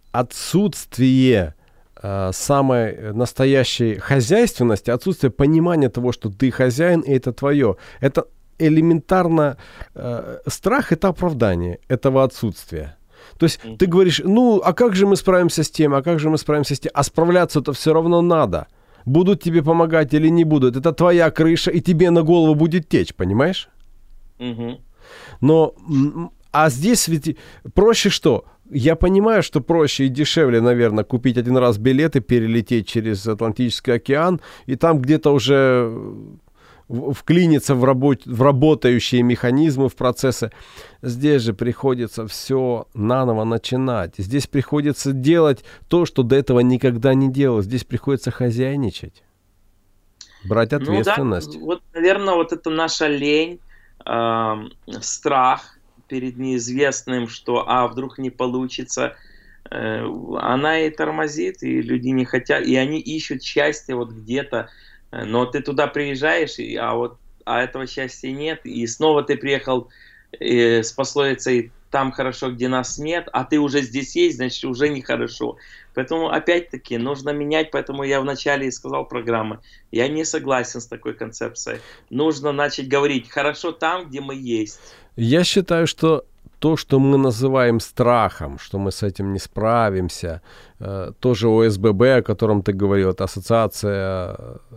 отсутствие э, самой настоящей хозяйственности, отсутствие понимания того, что ты хозяин и это твое, это элементарно э, страх, это оправдание этого отсутствия. То есть mm-hmm. ты говоришь, ну, а как же мы справимся с тем, а как же мы справимся с тем, а справляться-то все равно надо. Будут тебе помогать или не будут, это твоя крыша, и тебе на голову будет течь, понимаешь? Угу. Но, а здесь ведь проще что? Я понимаю, что проще и дешевле, наверное, купить один раз билеты, перелететь через Атлантический океан, и там где-то уже вклиниться в, работ... в работающие механизмы, в процессы. Здесь же приходится все наново начинать. Здесь приходится делать то, что до этого никогда не делал. Здесь приходится хозяйничать, брать ответственность. Ну, да, вот, наверное, вот это наша лень, э, страх перед неизвестным, что а вдруг не получится, э, она и тормозит, и люди не хотят, и они ищут счастье вот где-то. Но ты туда приезжаешь, а вот а этого счастья нет, и снова ты приехал э, с пословицей «там хорошо, где нас нет», а ты уже здесь есть, значит, уже нехорошо. Поэтому, опять-таки, нужно менять, поэтому я вначале и сказал программы, я не согласен с такой концепцией. Нужно начать говорить «хорошо там, где мы есть». Я считаю, что то, что мы называем страхом, что мы с этим не справимся, э, тоже О С Б Б, о котором ты говорил, это ассоциация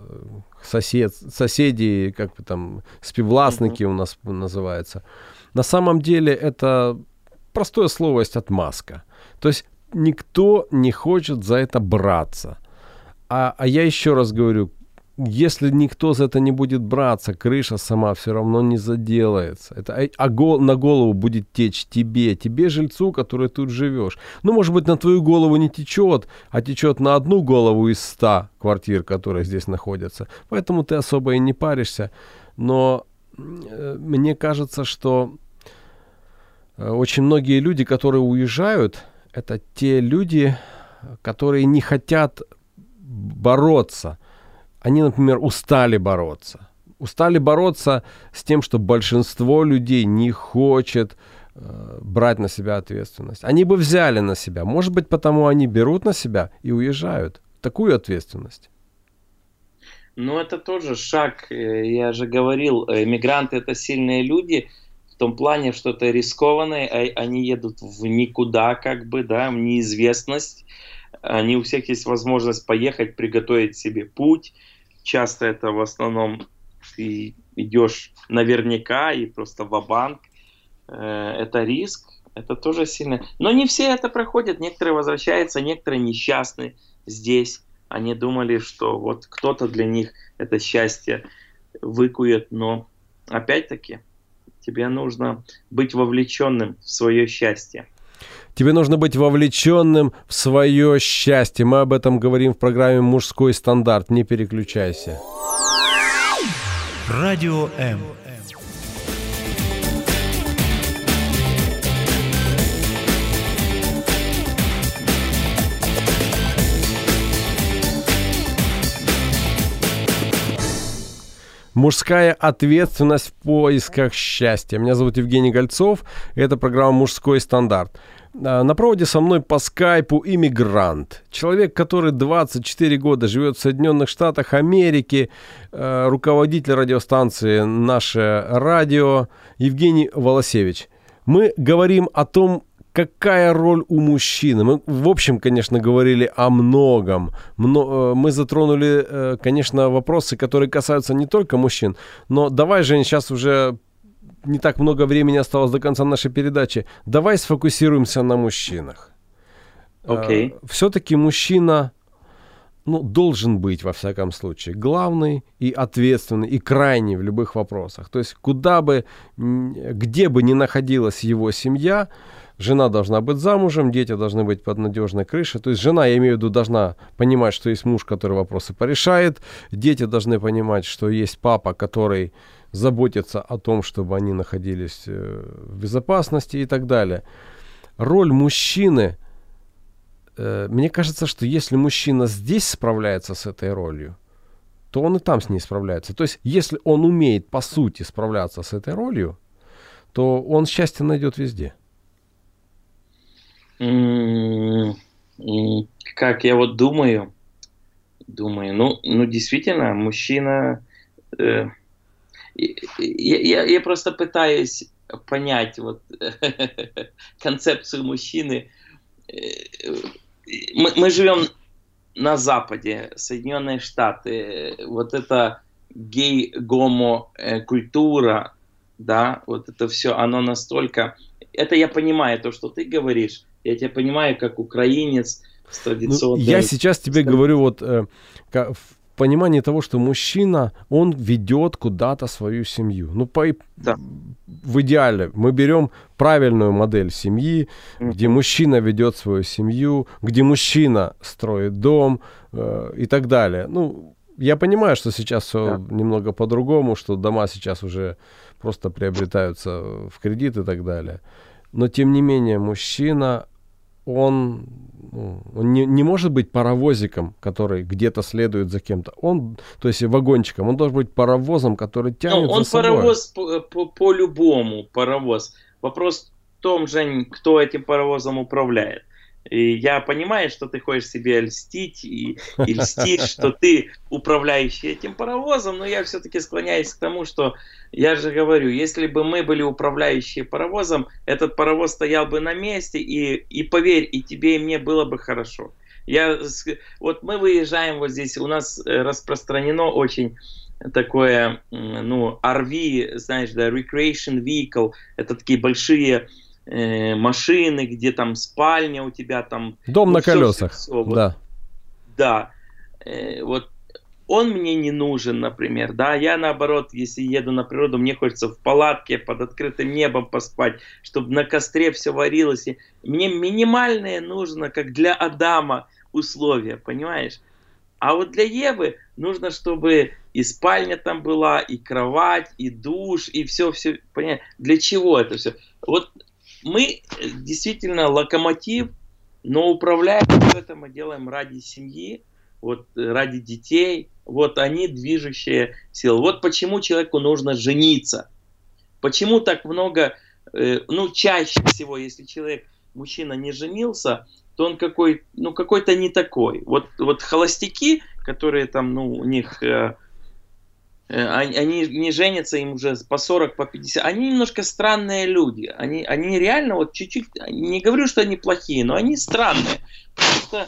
сосед, соседей, как бы там, співвласники mm-hmm. у нас называется. На самом деле это простое слово есть отмазка. То есть никто не хочет за это браться. А, а я еще раз говорю, если никто за это не будет браться, крыша сама все равно не заделается. Это, а гол, на голову будет течь тебе, тебе, жильцу, который тут живешь. Ну, может быть, на твою голову не течет, а течет на одну голову из ста квартир, которые здесь находятся. Поэтому ты особо и не паришься. Но э, мне кажется, что э, очень многие люди, которые уезжают, это те люди, которые не хотят бороться. Они, например, устали бороться. Устали бороться с тем, что большинство людей не хочет э, брать на себя ответственность. Они бы взяли на себя. Может быть, потому они берут на себя и уезжают. Такую ответственность. Ну, это тоже шаг. Я же говорил, эмигранты – это сильные люди. В том плане, что это рискованные. Они едут в никуда, как бы, да, в неизвестность. Они, у всех есть возможность поехать, приготовить себе путь. Часто это в основном ты идешь наверняка и просто ва-банк. Это риск, это тоже сильно. Но не все это проходят. Некоторые возвращаются, некоторые несчастны здесь. Они думали, что вот кто-то для них это счастье выкует. Но опять-таки тебе нужно быть вовлеченным в свое счастье. Тебе нужно быть вовлеченным в свое счастье. Мы об этом говорим в программе «Мужской стандарт». Не переключайся. Радио М. Мужская ответственность в поисках счастья. Меня зовут Евгений Гольцов. Это программа «Мужской стандарт». На проводе со мной по скайпу иммигрант. Человек, который двадцать четыре года живет в Соединенных Штатах Америки, руководитель радиостанции «Наше радио» Евгений Волосевич. Мы говорим о том, какая роль у мужчины. Мы, в общем, конечно, говорили о многом. Мы затронули, конечно, вопросы, которые касаются не только мужчин. Но давай, Жень, сейчас уже не так много времени осталось до конца нашей передачи. Давай сфокусируемся на мужчинах. Okay. Все-таки мужчина, ну, должен быть, во всяком случае, главный и ответственный, и крайний в любых вопросах. То есть, куда бы, где бы ни находилась его семья, жена должна быть замужем, дети должны быть под надежной крышей. То есть жена, я имею в виду, должна понимать, что есть муж, который вопросы порешает. Дети должны понимать, что есть папа, который заботится о том, чтобы они находились в безопасности и так далее. Роль мужчины, э, мне кажется, что если мужчина здесь справляется с этой ролью, то он и там с ней справляется. То есть если он умеет, по сути, справляться с этой ролью, то он счастье найдет везде. Как я вот думаю, думаю, ну, ну действительно, мужчина, э, я, я, я просто пытаюсь понять вот концепцию мужчины. Мы, мы живем на Западе, Соединенные Штаты, вот эта гей-гомо-культура, да, вот это все, оно настолько... Это я понимаю, то, что ты говоришь, я тебя понимаю, как украинец с традиционной... Ну, я сейчас тебе говорю вот э, в понимании того, что мужчина, он ведет куда-то свою семью. Ну, по, да. В идеале мы берем правильную модель семьи, mm-hmm. где мужчина ведет свою семью, где мужчина строит дом э, и так далее. Ну, я понимаю, что сейчас все да. немного по-другому, что дома сейчас уже просто приобретаются в кредит и так далее. Но, тем не менее, мужчина, он, он не, не может быть паровозиком, который где-то следует за кем-то. Он, то есть вагончиком, он должен быть паровозом, который тянет ну, он за собой. Он паровоз по, по, по-любому, паровоз. Вопрос в том, Жень, кто этим паровозом управляет. И я понимаю, что ты хочешь себе льстить и, и льстить, что ты управляющий этим паровозом, но я все-таки склоняюсь к тому, что я же говорю, если бы мы были управляющие паровозом, этот паровоз стоял бы на месте, и, и поверь, и тебе, и мне было бы хорошо. Я, вот мы выезжаем вот здесь, у нас распространено очень такое, ну, ар ви, знаешь, да, recreation vehicle, это такие большие машины, где там спальня у тебя там... Дом ну, на все, колесах, все, все, вот. Да. Да. Э, вот он мне не нужен, например, да, я наоборот, если еду на природу, мне хочется в палатке под открытым небом поспать, чтобы на костре все варилось. И мне минимальное нужно, как для Адама, условия, понимаешь? А вот для Евы нужно, чтобы и спальня там была, и кровать, и душ, и все-все, понимаешь? Для чего это все? Вот мы действительно локомотив, но управляем все это мы делаем ради семьи, вот, ради детей. Вот они движущие силы. Вот почему человеку нужно жениться. Почему так много, э, ну чаще всего, если человек, мужчина не женился, то он какой, ну, какой-то не такой. Вот, вот холостяки, которые там, ну, у них... Э, Они, они не женятся, им уже по сорок, по пятьдесят. Они немножко странные люди. Они, они реально вот чуть-чуть, не говорю, что они плохие, но они странные. Потому что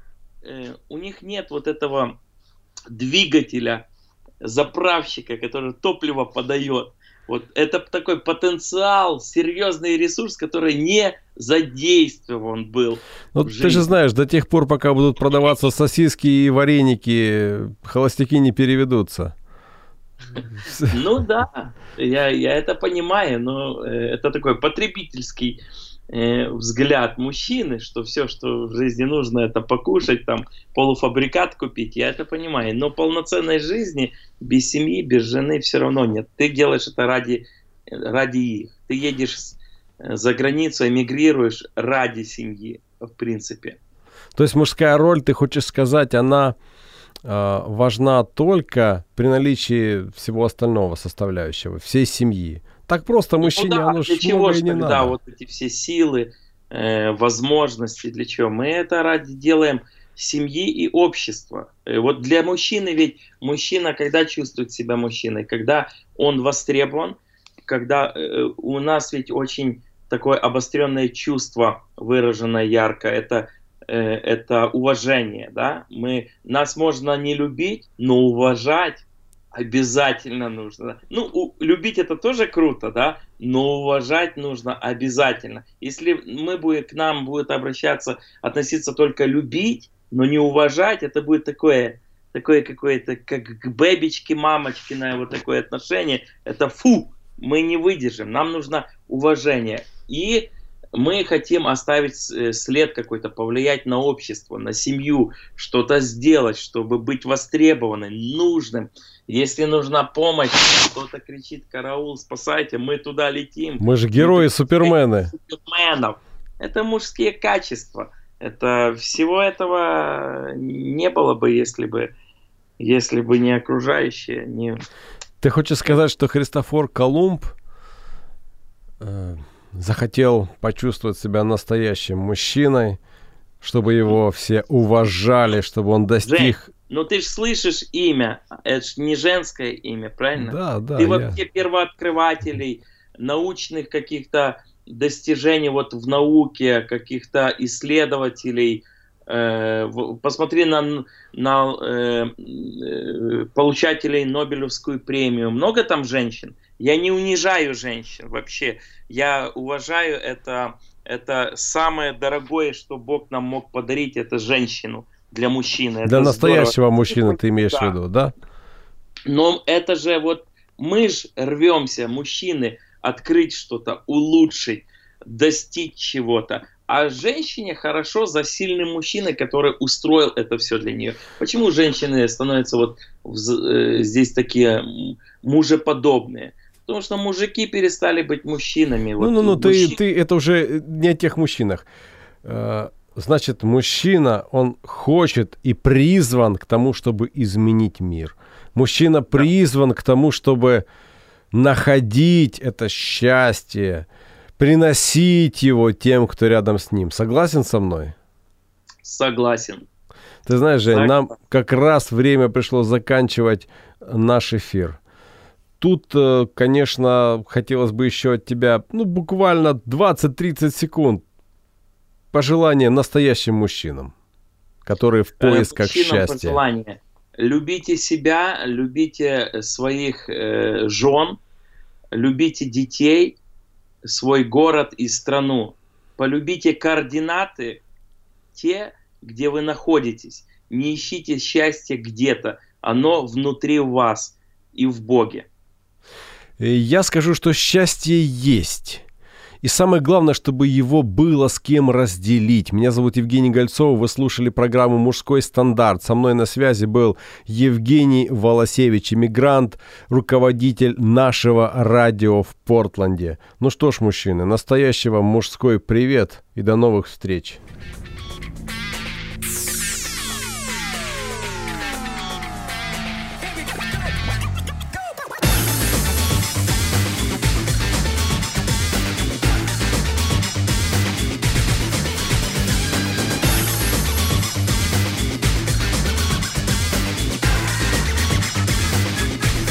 э, у них нет вот этого двигателя, заправщика, который топливо подает. Вот это такой потенциал, серьезный ресурс, который не задействован был. Ну, ты же знаешь, до тех пор, пока будут продаваться сосиски и вареники, холостяки не переведутся. Ну да, я, я это понимаю, но это такой потребительский э, взгляд мужчины, что все, что в жизни нужно, это покушать, там, полуфабрикат купить, я это понимаю. Но полноценной жизни без семьи, без жены все равно нет. Ты делаешь это ради, ради их. Ты едешь за границу, эмигрируешь ради семьи, в принципе. То есть мужская роль, ты хочешь сказать, она... важна только при наличии всего остального составляющего, всей семьи. Так просто мужчине, ну, да, оно для чего же тогда надо. вот эти все силы, э, возможностей, для чего. Мы это ради делаем семьи и общества. Вот для мужчины, ведь мужчина, когда чувствует себя мужчиной, когда он востребован, когда э, у нас ведь очень такое обостренное чувство, выраженное ярко, это, э, это уважение, да? Мы, нас можно не любить, но уважать обязательно нужно. Ну, у, любить это тоже круто, да, но уважать нужно обязательно. Если мы будем, к нам будет обращаться, относиться только любить, но не уважать, это будет такое, такое какое-то, как к бэбичке, мамочке, на вот такое отношение. Это фу, мы не выдержим, нам нужно уважение. И мы хотим оставить след какой-то, повлиять на общество, на семью, что-то сделать, чтобы быть востребованным, нужным. Если нужна помощь, кто-то кричит: караул, спасайте, мы туда летим. Мы же герои, супермены. Суперменов. Это мужские качества. Это, всего этого не было бы, если бы, если бы не окружающие. Не... Ты хочешь сказать, что Христофор Колумб э, захотел почувствовать себя настоящим мужчиной, чтобы его все уважали, чтобы он достиг... Жень, ну ты же слышишь имя, это же не женское имя, правильно? Да, да. Ты я... вообще первооткрывателей, научных каких-то достижений вот в науке, каких-то исследователей. Э, посмотри на, на э, э, получателей Нобелевскую премию. Много там женщин? Я не унижаю женщин вообще. Я уважаю это. Это самое дорогое, что Бог нам мог подарить, это женщину для мужчины. Для это настоящего здорово. мужчины ты имеешь да. в виду, да? Но это же вот мы же рвемся, мужчины, открыть что-то, улучшить, достичь чего-то. А женщине хорошо за сильным мужчиной, который устроил это все для нее. Почему женщины становятся вот э, здесь такие мужеподобные? Потому что мужики перестали быть мужчинами. Ну, ну, ну, ты, ты это уже не о тех мужчинах. Значит, мужчина, он хочет и призван к тому, чтобы изменить мир. Мужчина призван к тому, чтобы находить это счастье, приносить его тем, кто рядом с ним. Согласен со мной? Согласен. Ты знаешь, Жень, нам как раз время пришло заканчивать наш эфир. Тут, конечно, хотелось бы еще от тебя, ну, буквально двадцать-тридцать секунд пожелания настоящим мужчинам, которые в поисках Мужчинам счастья. Пожелание. Любите себя, любите своих э, жен, любите детей, свой город и страну. Полюбите координаты, те, где вы находитесь. Не ищите счастья где-то, оно внутри вас и в Боге. Я скажу, что счастье есть. И самое главное, чтобы его было с кем разделить. Меня зовут Евгений Гольцов, вы слушали программу «Мужской стандарт». Со мной на связи был Евгений Волосевич, иммигрант, руководитель нашего радио в Портленде. Ну что ж, мужчины, настоящего мужской привет и до новых встреч.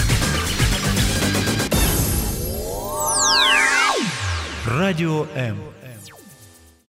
Радио М.